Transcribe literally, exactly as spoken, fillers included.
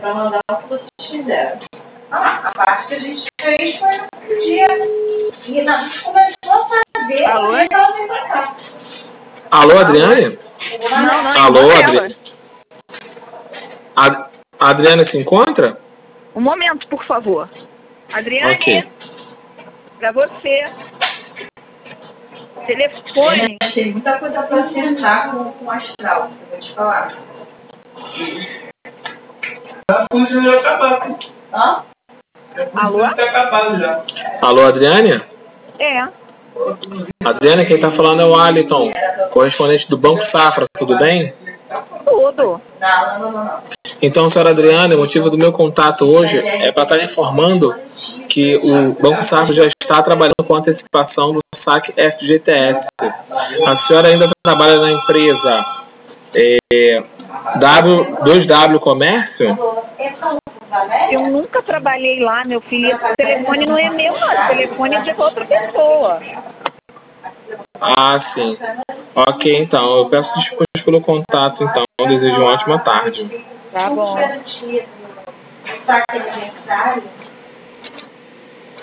para mandar o que vocês fizeram. Ah, a parte que a gente fez foi no dia. E a gente começou a fazer Alô? e ela veio pra cá. Alô, Adriane? Não, não, Alô, é Adriane? A Adriane se encontra? Um momento, por favor. Adriane, Ok. pra você. Telefone. Tem muita coisa para acertar com, com o astral, eu vou te falar. A função já acabou. Hã? Alô? Está acabado já. Alô, Adriane? É. Adriane, quem tá falando é o Aliton, correspondente do Banco Safra, tudo bem? Tudo. Não, não, não, não. Então, senhora Adriane, o motivo do meu contato hoje é para estar informando que o Banco Safra já está trabalhando com antecipação do saque F G T S. A senhora ainda trabalha na empresa é, W, dois W Comércio? Eu nunca trabalhei lá, meu filho. Esse telefone não é meu, não. O telefone é de outra pessoa. Ah, sim. Ok, então. Eu peço desculpas pelo contato, então. Eu desejo uma ótima tarde. Tá bom. Saque aniversário.